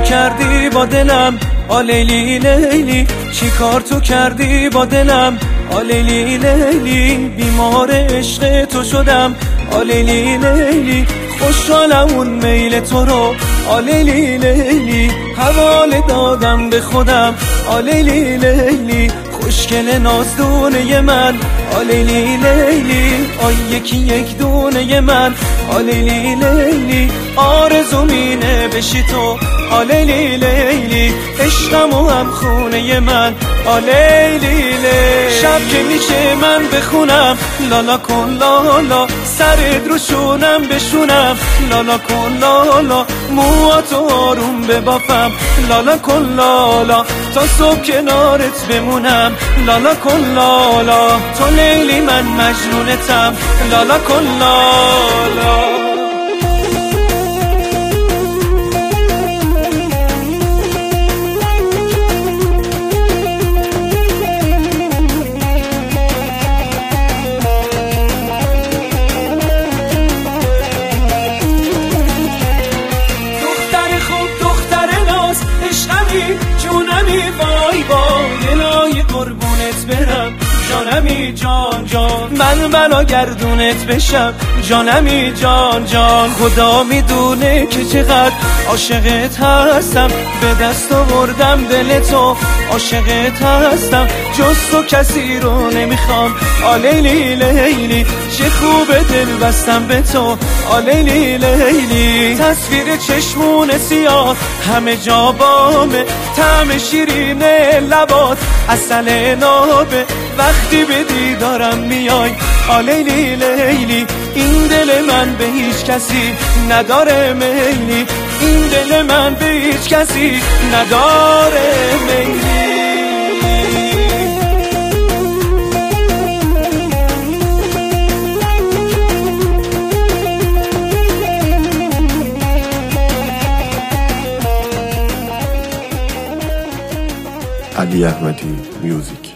کردی با دلم آلیلی لیلی، چی کار تو کردی با دلم آلیلی لیلی، بیمار عشق تو شدم آلیلی لیلی، خوشحالم اون میل تو رو آلیلی لیلی، حواله دادم به خودم آلیلی لیلی، خوشگل نازدونه من آلیلی لیلی، آی یکی یک دونه من آلیلی لیلی، آرزوم اینه بشی تو آلیلی لیلی، عشقم و هم خونه من آلیلی لیلی، شب که میشه من بخونم لالا کن لالا، سرت رو شونم بشونم لالا کن لالا، موهاتو آروم ببافم لالا کن لالا، تا صبح کنارت بمونم لالا کن لالا، تو لیلی من مجنونتم لالا کن لالا. جونمی وای وای الهی قربونت برم جانمی جان جان، من بلا گردونت بشم جانمی جان جان، خدا میدونه که چقدر عاشقت هستم، به دست آوردم دل تو عاشقت هستم، جز تو کسی رو نمیخوام آلیلی لیلی، چه خوبه دل بستم به تو آلیلی لیلی، تصویر چشمون سیاه همه جا بامه، طعم شیرین لبات عسل نابه، وقتی به دیدارم میای آلیلی لیلی، این دل من به هیچ کسی نداره میلی، این دل من به هیچ کسی نداره میلی. علی احمدی میوزیک.